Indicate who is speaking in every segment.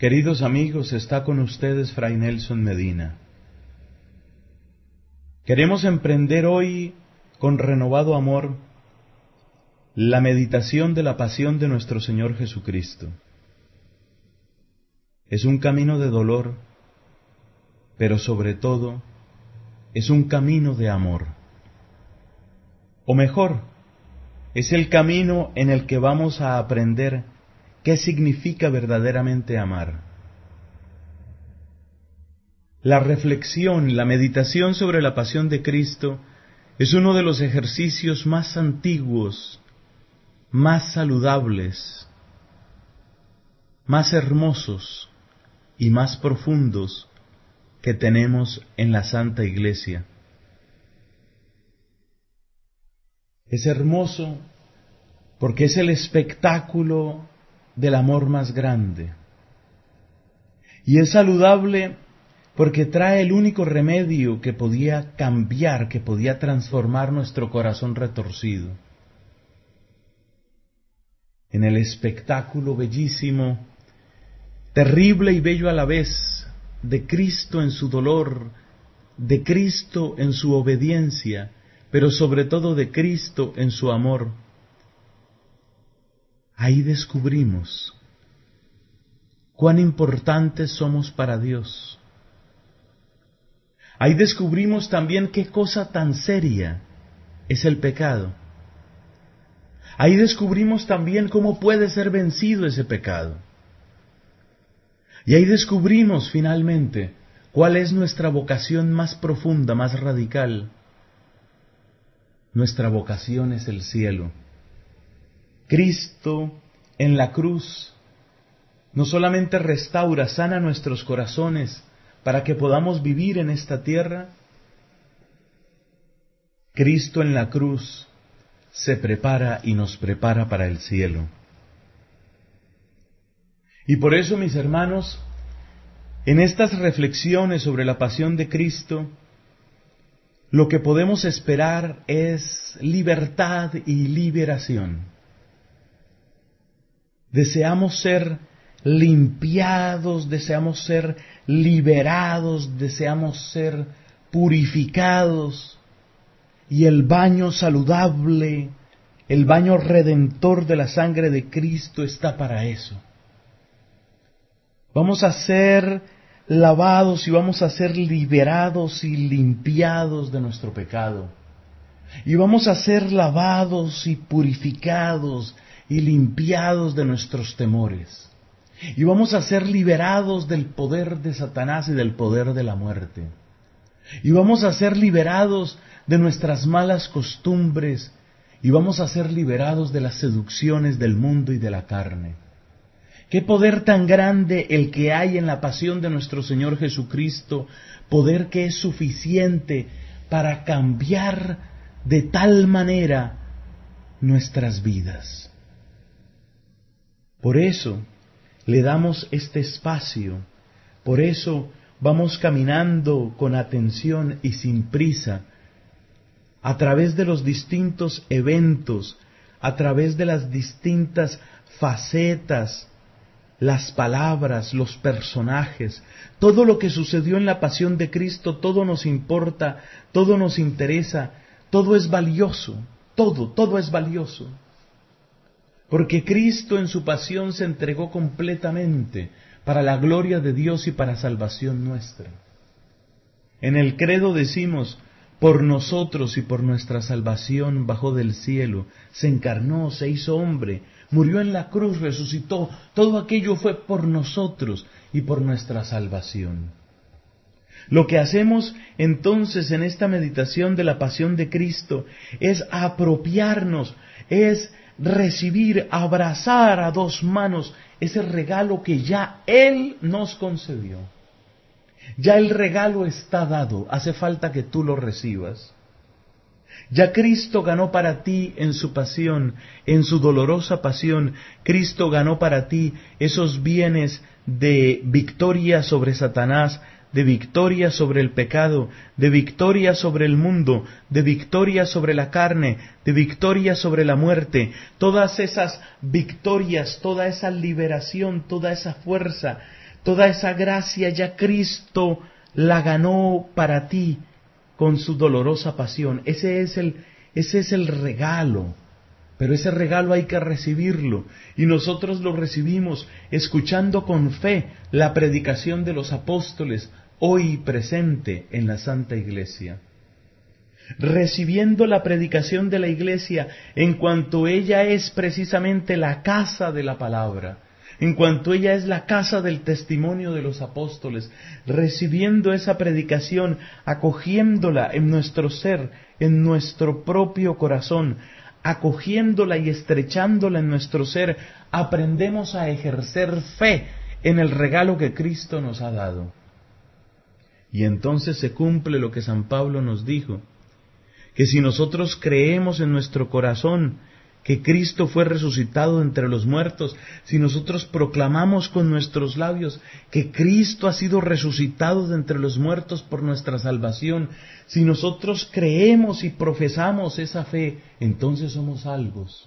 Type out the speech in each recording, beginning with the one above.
Speaker 1: Queridos amigos, está con ustedes Fray Nelson Medina. Queremos emprender hoy, con renovado amor, la meditación de la pasión de nuestro Señor Jesucristo. Es un camino de dolor, pero sobre todo, es un camino de amor. O mejor, es el camino en el que vamos a aprender qué significa verdaderamente amar. La reflexión, la meditación sobre la pasión de Cristo es uno de los ejercicios más antiguos, más saludables, más hermosos y más profundos que tenemos en la Santa Iglesia. Es hermoso porque es el espectáculo del amor más grande. Y es saludable porque trae el único remedio que podía cambiar, que podía transformar nuestro corazón retorcido. En el espectáculo bellísimo, terrible y bello a la vez, de Cristo en su dolor, de Cristo en su obediencia, pero sobre todo de Cristo en su amor, ahí descubrimos cuán importantes somos para Dios. Ahí descubrimos también qué cosa tan seria es el pecado. Ahí descubrimos también cómo puede ser vencido ese pecado. Y ahí descubrimos finalmente cuál es nuestra vocación más profunda, más radical. Nuestra vocación es el cielo. Cristo en la cruz no solamente restaura, sana nuestros corazones para que podamos vivir en esta tierra. Cristo en la cruz se prepara y nos prepara para el cielo. Y por eso, mis hermanos, en estas reflexiones sobre la pasión de Cristo, lo que podemos esperar es libertad y liberación. Deseamos ser limpiados, deseamos ser liberados, deseamos ser purificados, y el baño saludable, el baño redentor de la sangre de Cristo está para eso. Vamos a ser lavados y vamos a ser liberados y limpiados de nuestro pecado. Y vamos a ser lavados y purificados y limpiados de nuestros temores. Y vamos a ser liberados del poder de Satanás y del poder de la muerte. Y vamos a ser liberados de nuestras malas costumbres. Y vamos a ser liberados de las seducciones del mundo y de la carne. Qué poder tan grande el que hay en la pasión de nuestro Señor Jesucristo, poder que es suficiente para cambiar de tal manera nuestras vidas. Por eso le damos este espacio, por eso vamos caminando con atención y sin prisa, a través de los distintos eventos, a través de las distintas facetas, las palabras, los personajes, todo lo que sucedió en la pasión de Cristo, todo nos importa, todo nos interesa, todo es valioso, todo es valioso. Porque Cristo en su pasión se entregó completamente para la gloria de Dios y para salvación nuestra. En el credo decimos, por nosotros y por nuestra salvación bajó del cielo, se encarnó, se hizo hombre, murió en la cruz, resucitó. Todo aquello fue por nosotros y por nuestra salvación. Lo que hacemos entonces en esta meditación de la pasión de Cristo es apropiarnos, es recibir, abrazar a dos manos ese regalo que ya Él nos concedió. Ya el regalo está dado, hace falta que tú lo recibas. Ya Cristo ganó para ti en su pasión, en su dolorosa pasión, Cristo ganó para ti esos bienes de victoria sobre Satanás, de victoria sobre el pecado, de victoria sobre el mundo, de victoria sobre la carne, de victoria sobre la muerte. Todas esas victorias, toda esa liberación, toda esa fuerza, Toda esa gracia ya Cristo la ganó para ti con su dolorosa pasión. Ese es el regalo. Pero ese regalo hay que recibirlo, y nosotros lo recibimos escuchando con fe la predicación de los apóstoles, hoy presente en la Santa Iglesia. Recibiendo la predicación de la Iglesia en cuanto ella es precisamente la casa de la palabra, en cuanto ella es la casa del testimonio de los apóstoles, recibiendo esa predicación, acogiéndola en nuestro ser, en nuestro propio corazón, acogiéndola y estrechándola en nuestro ser, aprendemos a ejercer fe en el regalo que Cristo nos ha dado. Y entonces se cumple lo que San Pablo nos dijo, que si nosotros creemos en nuestro corazón que Cristo fue resucitado entre los muertos, si nosotros proclamamos con nuestros labios que Cristo ha sido resucitado de entre los muertos por nuestra salvación, si nosotros creemos y profesamos esa fe, entonces somos salvos.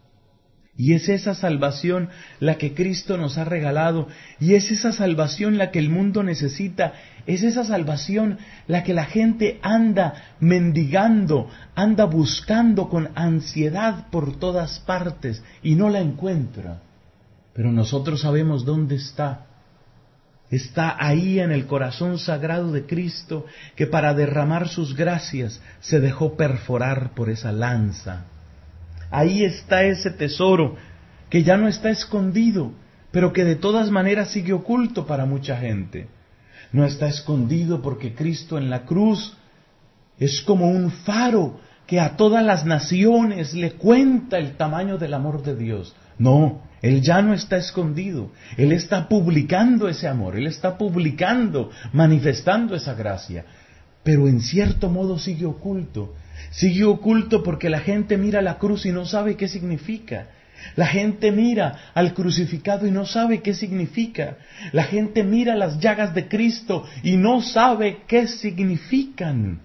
Speaker 1: Y es esa salvación la que Cristo nos ha regalado, y es esa salvación la que el mundo necesita, es esa salvación la que la gente anda mendigando, anda buscando con ansiedad por todas partes y no la encuentra. Pero nosotros sabemos dónde está. Está ahí en el corazón sagrado de Cristo, que para derramar sus gracias se dejó perforar por esa lanza. Ahí está ese tesoro que ya no está escondido, pero que de todas maneras sigue oculto para mucha gente. No está escondido porque Cristo en la cruz es como un faro que a todas las naciones le cuenta el tamaño del amor de Dios. No, Él ya no está escondido. Él está publicando ese amor, Él está publicando, manifestando esa gracia. Pero en cierto modo sigue oculto. Sigue oculto porque la gente mira la cruz y no sabe qué significa. La gente mira al crucificado y no sabe qué significa. La gente mira las llagas de Cristo y no sabe qué significan.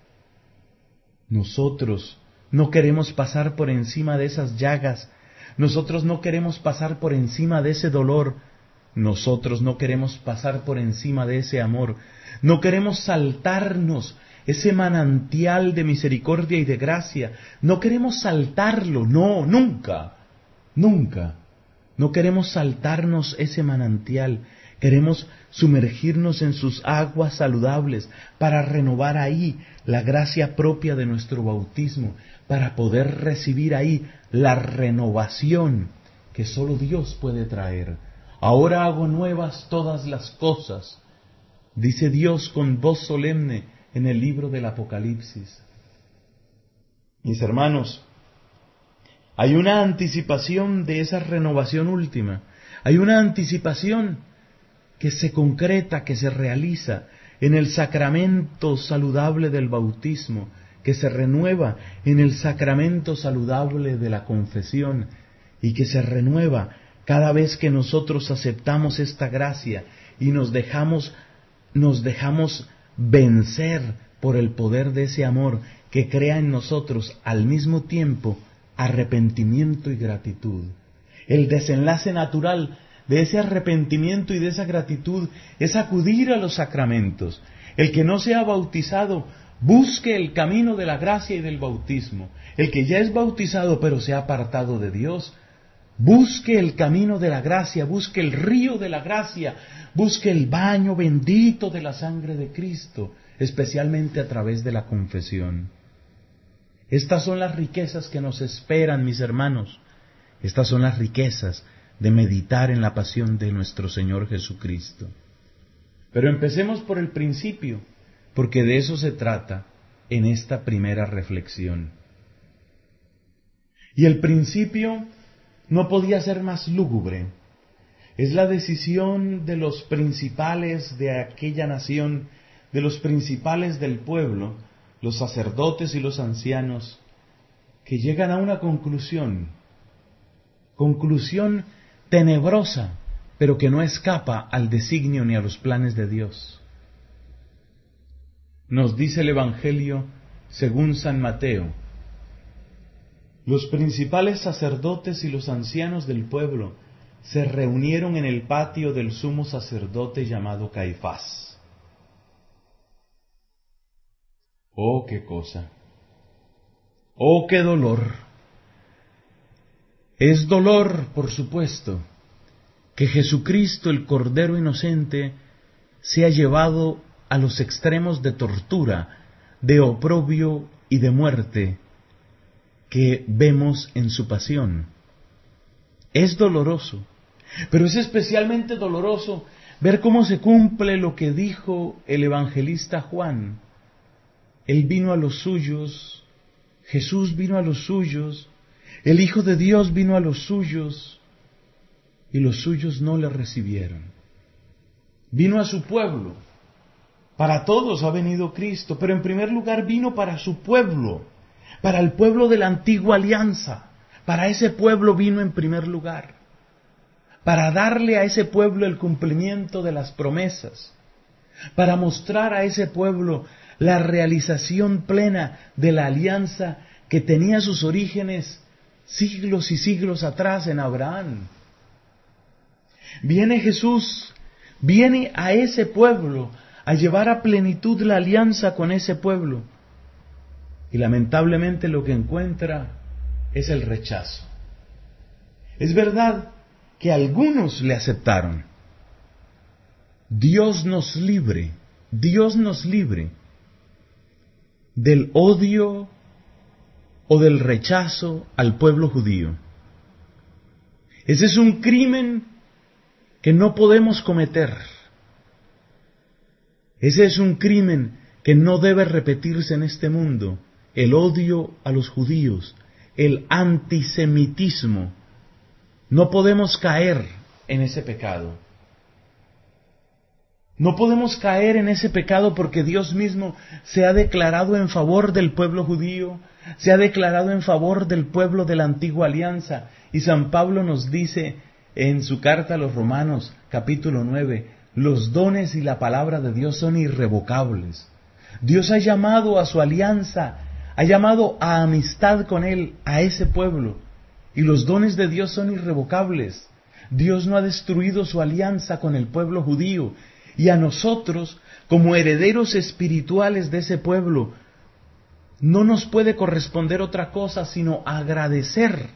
Speaker 1: Nosotros no queremos pasar por encima de esas llagas. Nosotros no queremos pasar por encima de ese dolor. Nosotros no queremos pasar por encima de ese amor. No queremos saltarnos ese manantial de misericordia y de gracia. No queremos saltarlo, no, nunca, nunca. No queremos saltarnos ese manantial. Queremos sumergirnos en sus aguas saludables para renovar ahí la gracia propia de nuestro bautismo, para poder recibir ahí la renovación que solo Dios puede traer. Ahora hago nuevas todas las cosas, dice Dios con voz solemne en el libro del Apocalipsis. Mis hermanos, hay una anticipación de esa renovación última, hay una anticipación que se concreta, que se realiza en el sacramento saludable del bautismo, que se renueva en el sacramento saludable de la confesión y que se renueva cada vez que nosotros aceptamos esta gracia y nos dejamos vencer por el poder de ese amor que crea en nosotros al mismo tiempo arrepentimiento y gratitud. El desenlace natural de ese arrepentimiento y de esa gratitud es acudir a los sacramentos. El que no se ha bautizado, busque el camino de la gracia y del bautismo. El que ya es bautizado pero se ha apartado de Dios, busque el camino de la gracia, busque el río de la gracia, busque el baño bendito de la sangre de Cristo, especialmente a través de la confesión. Estas son las riquezas que nos esperan, mis hermanos. Estas son las riquezas de meditar en la pasión de nuestro Señor Jesucristo. Pero empecemos por el principio, porque de eso se trata en esta primera reflexión. Y el principio no podía ser más lúgubre. Es la decisión de los principales de aquella nación, de los principales del pueblo, los sacerdotes y los ancianos, que llegan a una conclusión tenebrosa, pero que no escapa al designio ni a los planes de Dios. Nos dice el Evangelio según San Mateo: los principales sacerdotes y los ancianos del pueblo se reunieron en el patio del sumo sacerdote llamado Caifás. ¡Oh, qué cosa! ¡Oh, qué dolor! Es dolor, por supuesto, que Jesucristo, el Cordero Inocente, sea llevado a los extremos de tortura, de oprobio y de muerte que vemos en su pasión. Es doloroso, pero es especialmente doloroso ver cómo se cumple lo que dijo el evangelista Juan. Él vino a los suyos, Jesús vino a los suyos, el Hijo de Dios vino a los suyos, y los suyos no le recibieron. Vino a su pueblo. Para todos ha venido Cristo, pero en primer lugar vino para su pueblo, para el pueblo de la antigua alianza. Para ese pueblo vino en primer lugar, para darle a ese pueblo el cumplimiento de las promesas, para mostrar a ese pueblo la realización plena de la alianza que tenía sus orígenes siglos y siglos atrás en Abraham. Viene Jesús, viene a ese pueblo a llevar a plenitud la alianza con ese pueblo. Y lamentablemente lo que encuentra es el rechazo. Es verdad que algunos le aceptaron. Dios nos libre del odio o del rechazo al pueblo judío. Ese es un crimen que no podemos cometer. Ese es un crimen que no debe repetirse en este mundo, el odio a los judíos, el antisemitismo. No podemos caer en ese pecado. No podemos caer en ese pecado porque Dios mismo se ha declarado en favor del pueblo judío, se ha declarado en favor del pueblo de la antigua alianza. Y San Pablo nos dice en su carta a los Romanos, capítulo 9, los dones y la palabra de Dios son irrevocables. Dios ha llamado a su alianza, ha llamado a amistad con Él a ese pueblo, y los dones de Dios son irrevocables. Dios no ha destruido su alianza con el pueblo judío, y a nosotros, como herederos espirituales de ese pueblo, no nos puede corresponder otra cosa sino agradecer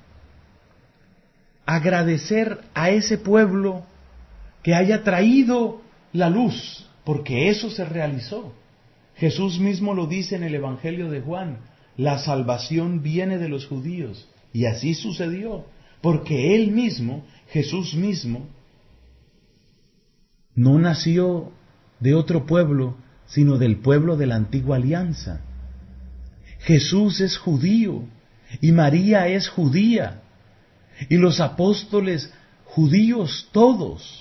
Speaker 1: a ese pueblo que haya traído la luz, porque eso se realizó. Jesús mismo lo dice en el Evangelio de Juan, la salvación viene de los judíos, y así sucedió, porque Él mismo, Jesús mismo, no nació de otro pueblo, sino del pueblo de la antigua alianza. Jesús es judío, y María es judía, y los apóstoles judíos todos.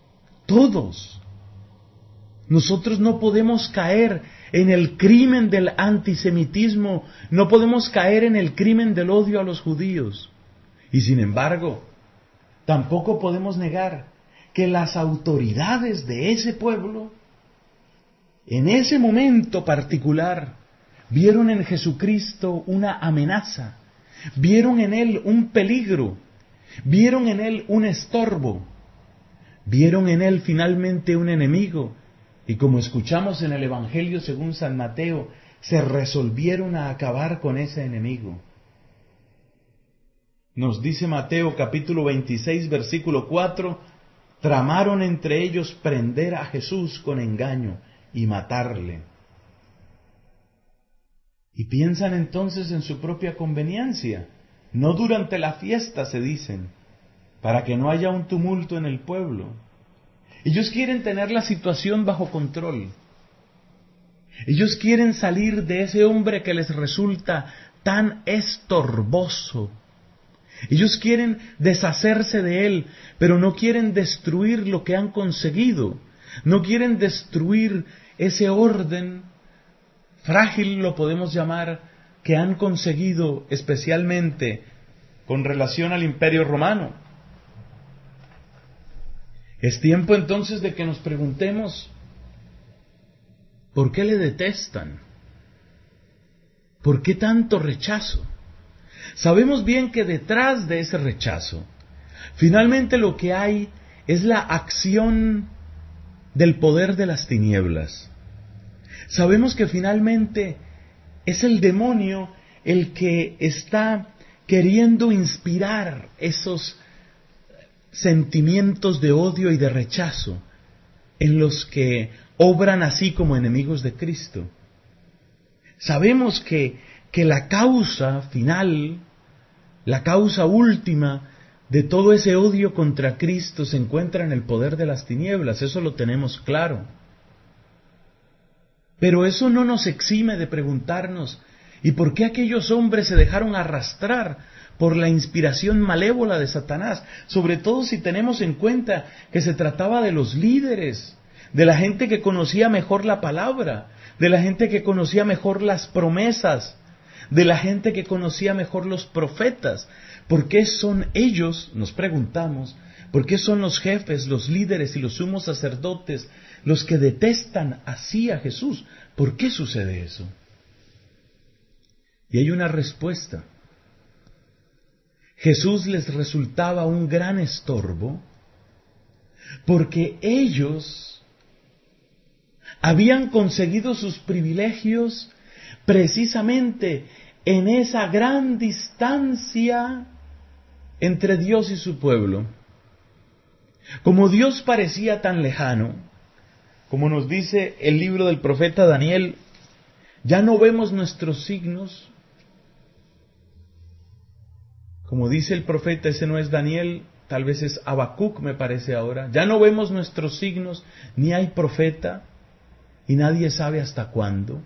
Speaker 1: Nosotros no podemos caer en el crimen del antisemitismo, no podemos caer en el crimen del odio a los judíos. Y sin embargo, tampoco podemos negar que las autoridades de ese pueblo, en ese momento particular, vieron en Jesucristo una amenaza, vieron en Él un peligro, vieron en Él un estorbo, vieron en Él finalmente un enemigo, y como escuchamos en el Evangelio según San Mateo, se resolvieron a acabar con ese enemigo. Nos dice Mateo capítulo 26, versículo 4, tramaron entre ellos prender a Jesús con engaño y matarle. Y piensan entonces en su propia conveniencia, no durante la fiesta, se dicen, para que no haya un tumulto en el pueblo. Ellos quieren tener la situación bajo control. Ellos quieren salir de ese hombre que les resulta tan estorboso. Ellos quieren deshacerse de él, pero no quieren destruir lo que han conseguido. No quieren destruir ese orden frágil, lo podemos llamar, que han conseguido especialmente con relación al Imperio Romano. Es tiempo entonces de que nos preguntemos, ¿por qué le detestan? ¿Por qué tanto rechazo? Sabemos bien que detrás de ese rechazo Finalmente lo que hay es la acción del poder de las tinieblas. Sabemos que finalmente es el demonio el que está queriendo inspirar esos sentimientos de odio y de rechazo en los que obran así como enemigos de Cristo. Sabemos que la causa final, la causa última de todo ese odio contra Cristo se encuentra en el poder de las tinieblas, eso lo tenemos claro. Pero eso no nos exime de preguntarnos, ¿y por qué aquellos hombres se dejaron arrastrar por la inspiración malévola de Satanás? Sobre todo si tenemos en cuenta que se trataba de los líderes, de la gente que conocía mejor la palabra, de la gente que conocía mejor las promesas, de la gente que conocía mejor los profetas. ¿Por qué son ellos, nos preguntamos, por qué son los jefes, los líderes y los sumos sacerdotes los que detestan así a Jesús? ¿Por qué sucede eso? Y hay una respuesta. Jesús les resultaba un gran estorbo porque ellos habían conseguido sus privilegios precisamente en esa gran distancia entre Dios y su pueblo. Como Dios parecía tan lejano, como nos dice el libro del profeta Daniel, ya no vemos nuestros signos. Como dice el profeta, ese no es Daniel, tal vez es Habacuc, me parece ahora. Ya no vemos nuestros signos, ni hay profeta, y nadie sabe hasta cuándo.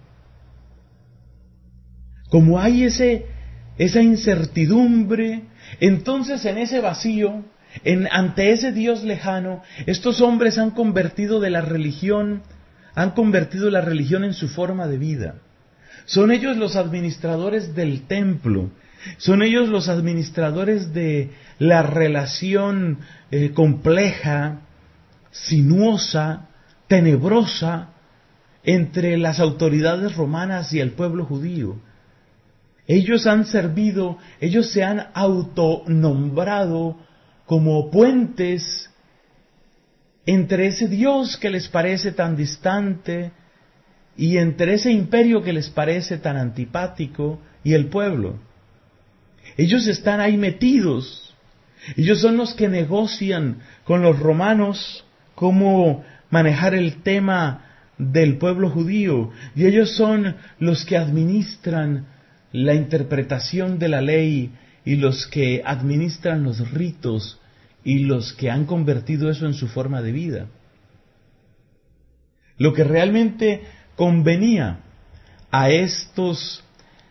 Speaker 1: Como hay esa incertidumbre, entonces en ese vacío, ante ese Dios lejano, estos hombres han convertido la religión en su forma de vida. Son ellos los administradores del templo, son ellos los administradores de la relación compleja, sinuosa, tenebrosa, entre las autoridades romanas y el pueblo judío. Ellos han servido, ellos se han autonombrado como puentes entre ese Dios que les parece tan distante y entre ese imperio que les parece tan antipático y el pueblo. Ellos están ahí metidos. Ellos son los que negocian con los romanos cómo manejar el tema del pueblo judío, y ellos son los que administran la interpretación de la ley y los que administran los ritos y los que han convertido eso en su forma de vida. Lo que realmente convenía a estos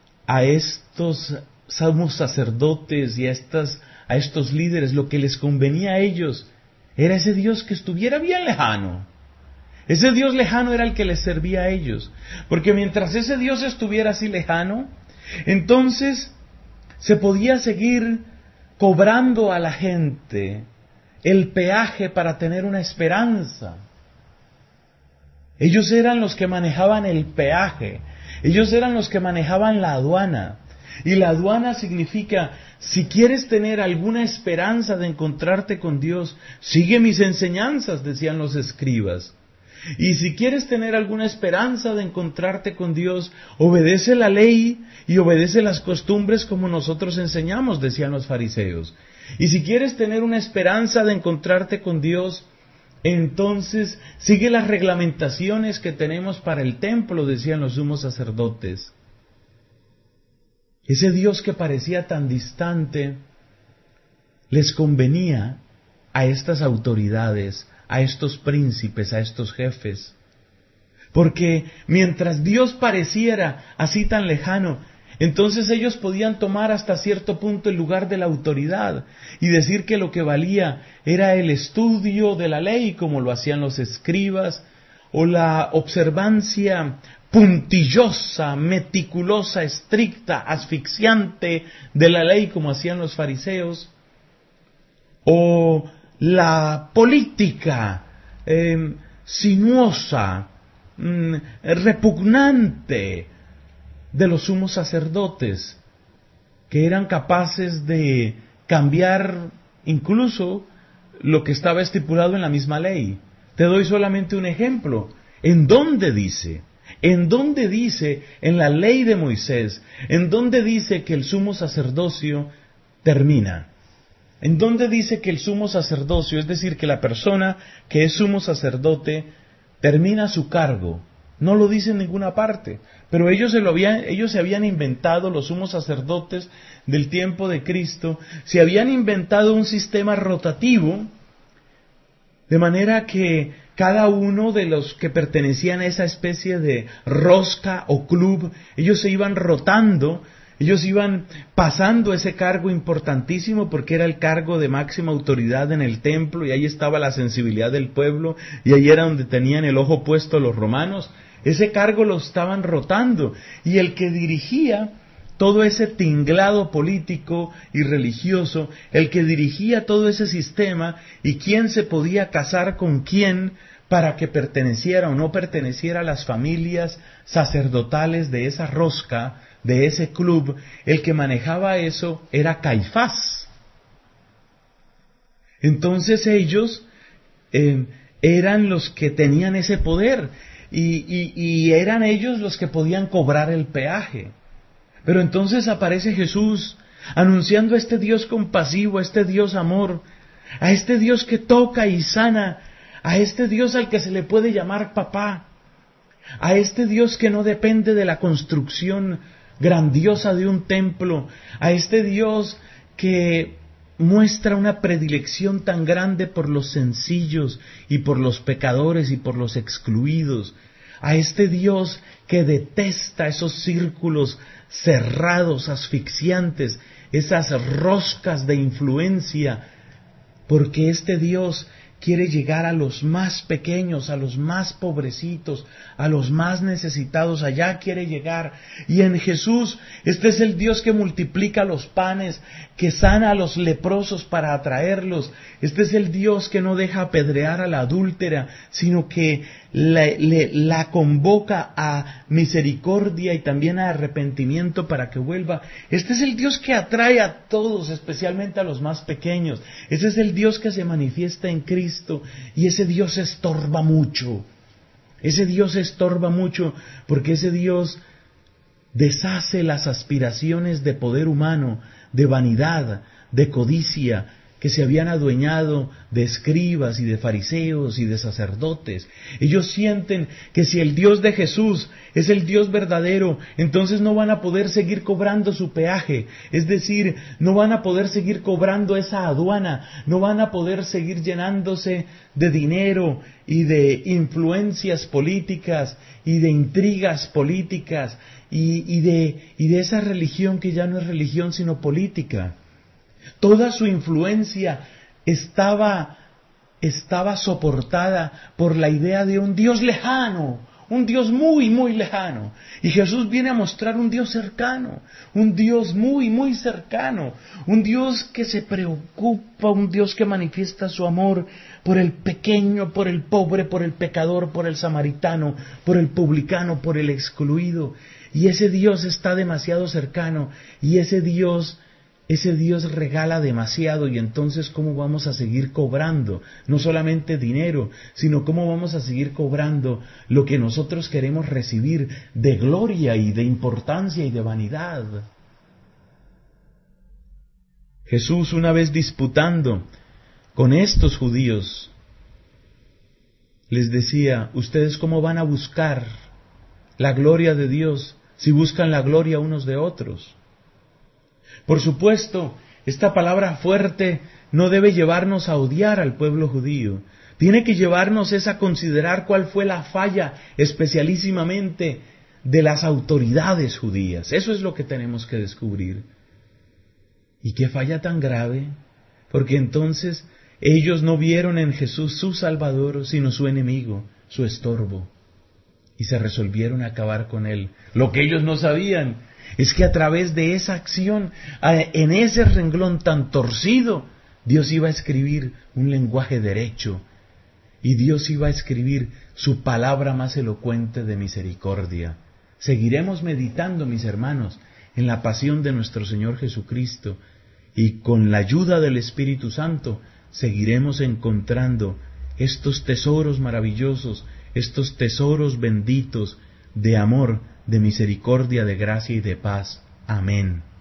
Speaker 1: sumos sacerdotes y a estos líderes, lo que les convenía a ellos era ese Dios que estuviera bien lejano. Ese Dios lejano era el que les servía a ellos, porque mientras ese Dios estuviera así lejano, entonces se podía seguir cobrando a la gente el peaje para tener una esperanza. Ellos eran los que manejaban el peaje, ellos eran los que manejaban la aduana. Y la aduana significa, si quieres tener alguna esperanza de encontrarte con Dios, sigue mis enseñanzas, decían los escribas. Y si quieres tener alguna esperanza de encontrarte con Dios, obedece la ley y obedece las costumbres como nosotros enseñamos, decían los fariseos. Y si quieres tener una esperanza de encontrarte con Dios, entonces sigue las reglamentaciones que tenemos para el templo, decían los sumos sacerdotes. Ese Dios que parecía tan distante les convenía a estas autoridades, a estos príncipes, a estos jefes. Porque mientras Dios pareciera así tan lejano, entonces ellos podían tomar hasta cierto punto el lugar de la autoridad y decir que lo que valía era el estudio de la ley, como lo hacían los escribas, o la observancia puntillosa, meticulosa, estricta, asfixiante de la ley, como hacían los fariseos, o la política sinuosa, repugnante de los sumos sacerdotes, que eran capaces de cambiar incluso lo que estaba estipulado en la misma ley. Te doy solamente un ejemplo. ¿En dónde dice? ¿En dónde dice en la ley de Moisés? ¿En dónde dice que el sumo sacerdocio termina? ¿En dónde dice que el sumo sacerdocio, es decir, que la persona que es sumo sacerdote termina su cargo? No lo dice en ninguna parte, pero ellos se habían inventado, los sumos sacerdotes del tiempo de Cristo, se habían inventado un sistema rotativo, de manera que cada uno de los que pertenecían a esa especie de rosca o club, ellos se iban rotando, ellos iban pasando ese cargo importantísimo porque era el cargo de máxima autoridad en el templo y ahí estaba la sensibilidad del pueblo y ahí era donde tenían el ojo puesto los romanos. Ese cargo lo estaban rotando y el que dirigía todo ese tinglado político y religioso, el que dirigía todo ese sistema y quién se podía casar con quién para que perteneciera o no perteneciera a las familias sacerdotales de esa rosca, de ese club, el que manejaba eso era Caifás. Entonces ellos eran los que tenían ese poder y eran ellos los que podían cobrar el peaje. Pero entonces aparece Jesús anunciando a este Dios compasivo, a este Dios amor, a este Dios que toca y sana, a este Dios al que se le puede llamar papá, a este Dios que no depende de la construcción grandiosa de un templo, a este Dios que muestra una predilección tan grande por los sencillos y por los pecadores y por los excluidos, a este Dios que detesta esos círculos cerrados, asfixiantes, esas roscas de influencia, porque este Dios quiere llegar a los más pequeños, a los más pobrecitos, a los más necesitados, allá quiere llegar. Y en Jesús, este es el Dios que multiplica los panes, que sana a los leprosos para atraerlos. Este es el Dios que no deja apedrear a la adúltera, sino que la convoca a misericordia y también a arrepentimiento para que vuelva. Este es el Dios que atrae a todos, especialmente a los más pequeños. Ese es el Dios que se manifiesta en Cristo y ese Dios estorba mucho. Ese Dios estorba mucho porque ese Dios deshace las aspiraciones de poder humano, de vanidad, de codicia, que se habían adueñado de escribas y de fariseos y de sacerdotes. Ellos sienten que si el Dios de Jesús es el Dios verdadero, entonces no van a poder seguir cobrando su peaje, es decir, no van a poder seguir cobrando esa aduana, no van a poder seguir llenándose de dinero y de influencias políticas y de intrigas políticas y de esa religión que ya no es religión sino política. Toda su influencia estaba soportada por la idea de un Dios lejano, un Dios muy, muy lejano. Y Jesús viene a mostrar un Dios cercano, un Dios muy, muy cercano, un Dios que se preocupa, un Dios que manifiesta su amor por el pequeño, por el pobre, por el pecador, por el samaritano, por el publicano, por el excluido. Y ese Dios está demasiado cercano y ese Dios regala demasiado y entonces ¿cómo vamos a seguir cobrando? No solamente dinero, sino ¿cómo vamos a seguir cobrando lo que nosotros queremos recibir de gloria y de importancia y de vanidad? Jesús, una vez disputando con estos judíos, les decía, ¿ustedes cómo van a buscar la gloria de Dios si buscan la gloria unos de otros? Por supuesto, esta palabra fuerte no debe llevarnos a odiar al pueblo judío. Tiene que llevarnos a considerar cuál fue la falla especialísimamente de las autoridades judías. Eso es lo que tenemos que descubrir. ¿Y qué falla tan grave? Porque entonces ellos no vieron en Jesús su Salvador, sino su enemigo, su estorbo. Y se resolvieron a acabar con él. Lo que ellos no sabían es que a través de esa acción, en ese renglón tan torcido, Dios iba a escribir un lenguaje derecho y Dios iba a escribir su palabra más elocuente de misericordia. Seguiremos meditando, mis hermanos, en la pasión de nuestro Señor Jesucristo y con la ayuda del Espíritu Santo seguiremos encontrando estos tesoros maravillosos, estos tesoros benditos de amor, de misericordia, de gracia y de paz. Amén.